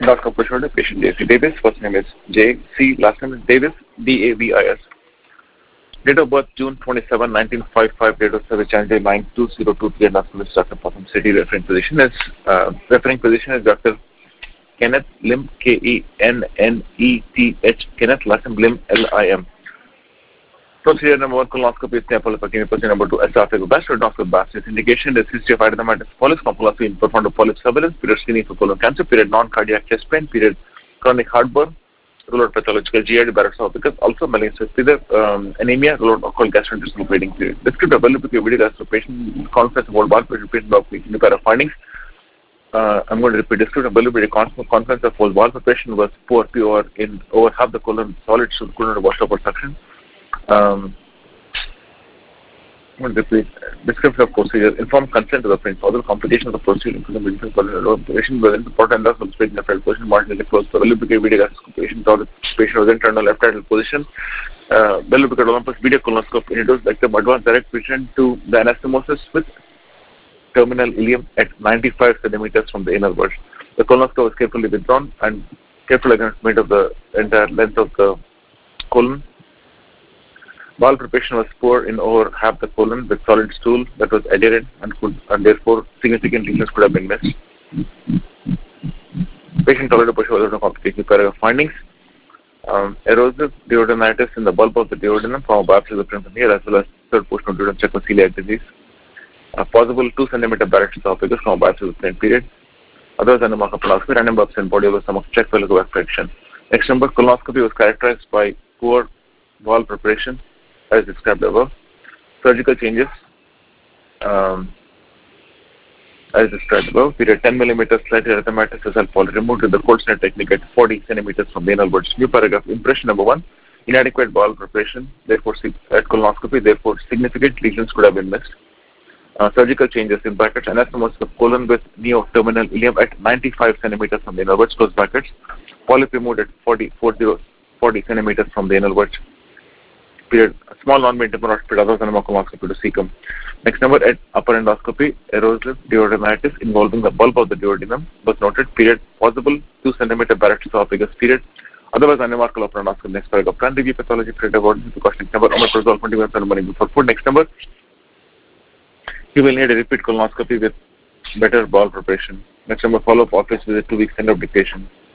endoscope patient is patient J.C. Davis. First name is J.C. Last name is Davis, D-A-V-I-S. Date of birth, June 27, 1955. Date of service, January 9, 2023. Endoscopist, Dr. Potham City. Referring physician is Dr. Kenneth Lim, K-E-N-N-E-T-H. Kenneth, last name Lim, L-I-M. Procedure number 1, colonoscopy, Procedure number 2, esophageal endoscopy, Bastis. Indication is history of adenomatous polyps, compulsory performed of polyp surveillance, period screening for colon cancer, period non-cardiac chest pain, period chronic heartburn, rule out pathological GI, Barrett's esophagus, also malignancy, anemia, rule out occult gastrointestinal bleeding period. Descriptive availability of video gastro patient, conference of world bar patient of findings. I'm going to repeat. Descriptive availability conference of whole wall preparation was poor, pure in over half the colon, solid colon washed up or suction. I'm going to repeat. Description of procedure. Informed consent to the print. Other complications of the procedure, including medical operation, were important endoscope space in the failed position, marginally closed. The availability video gastro patient or the patient was then turned on left idle position. Availability of Olympus video colonoscope introduced like the advanced direct patient to the anastomosis with terminal ileum at 95 centimeters from the inner verge. The colonoscope was carefully withdrawn and careful adjustment of the entire length of the colon. Bowel preparation was poor in over half the colon with solid stool that was adherent and therefore significant lesions could have been missed. Patient tolerated was no complication. Paragraph findings. Erosive duodenitis in the bulb of the duodenum from a biopsy of the printing here as well as third portion of duodenum celiac disease. Possible 2 cm Barrett's esophagus from a biopsy of the same period. Otherwise, anemia colonoscopy, random biopsy and body of the stomach check for liquid fraction. Next number, colonoscopy was characterized by poor bowel preparation as described above. Surgical changes as described above. Period 10 mm slight erythematous is poly removed with the cold snare technique at 40 cm from the anal verge. New paragraph. Impression number 1. Inadequate bowel preparation, therefore at colonoscopy, therefore significant lesions could have been missed. Surgical changes in brackets, anastomosis of colon with neo-terminal ileum at 95 cm from the anal verge, close brackets. Polyp removed at 40 cm from the anal verge. Period. Small non-maintainable period, other than colonoscopy to cecum. Next number, at upper endoscopy, erosive duodenitis involving the bulb of the duodenum was noted. Period. Possible 2 cm Barrett's esophagus. Period. Otherwise, unremarkable upper endoscopy. Next paragraph. Plan review pathology, period avoidance, precaution. Next number, omeprazole 20 minutes and morning before food. Next number, you will need a repeat colonoscopy with better bowel preparation. Next number, follow-up office visit 2 weeks end of dictation.